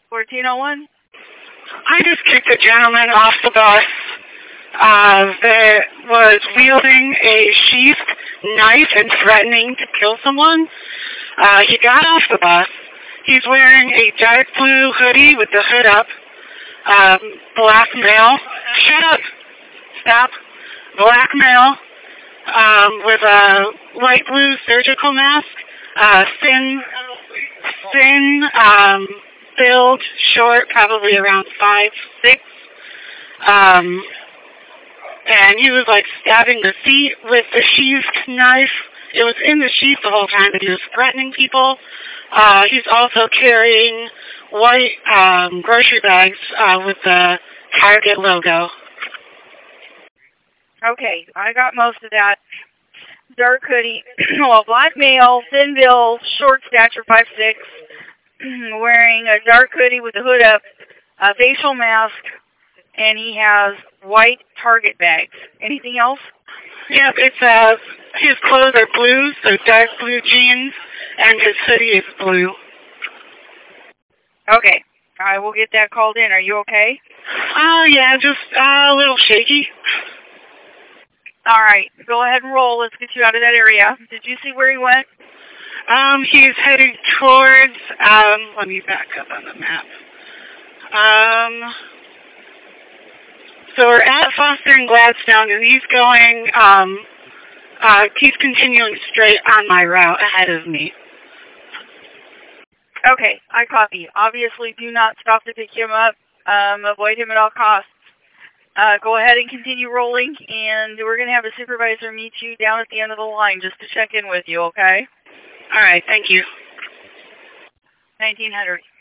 1401? I just kicked a gentleman off the bus that was wielding a sheathed knife and threatening to kill someone. He got off the bus. He's wearing a dark blue hoodie with the hood up. Black male. Shut up. Stop. Black male with a light blue surgical mask. Thin, build, short, probably around 5'6". And he was like stabbing the seat with the sheathed knife. It was in the sheath the whole time, but he was threatening people. He's also carrying white grocery bags with the Target logo. Okay, I got most of that. Dark hoodie, well, black male, thin build, short stature, 5'6", wearing a dark hoodie with the hood up, a facial mask, and he has white Target bags. Anything else? Yep, his clothes are blue, so dark blue jeans, and his hoodie is blue. Okay, I will get that called in. Are you okay? Yeah, just a little shaky. All right, go ahead and roll. Let's get you out of that area. Did you see where he went? He's heading towards, let me back up on the map. So we're at Foster and Gladstone, and he's going, he's continuing straight on my route ahead of me. Okay, I copy. Obviously, do not stop to pick him up. Avoid him at all costs. Go ahead and continue rolling, and we're going to have a supervisor meet you down at the end of the line just to check in with you, okay? All right, thank you. 1900.